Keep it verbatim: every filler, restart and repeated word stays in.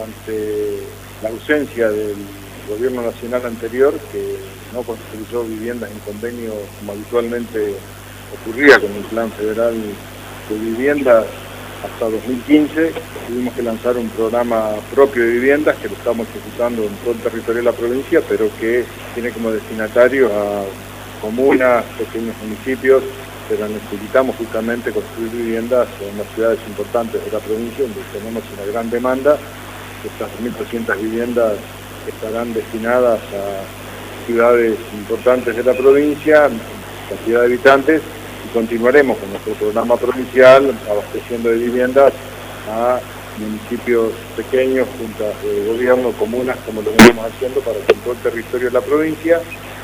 ante la ausencia del gobierno nacional anterior, que no construyó viviendas en convenio como habitualmente ocurría con el Plan Federal de Viviendas hasta dos mil quince, tuvimos que lanzar un programa propio de viviendas que lo estamos ejecutando en todo el territorio de la provincia, pero que tiene como destinatarios a comunas, pequeños municipios, pero necesitamos justamente construir viviendas en las ciudades importantes de la provincia, donde tenemos una gran demanda. Estas mil trescientas viviendas estarán destinadas a ciudades importantes de la provincia, cantidad de habitantes, y continuaremos con nuestro programa provincial abasteciendo de viviendas a municipios pequeños, juntas de gobierno, comunas, como lo venimos haciendo para que en todo el territorio de la provincia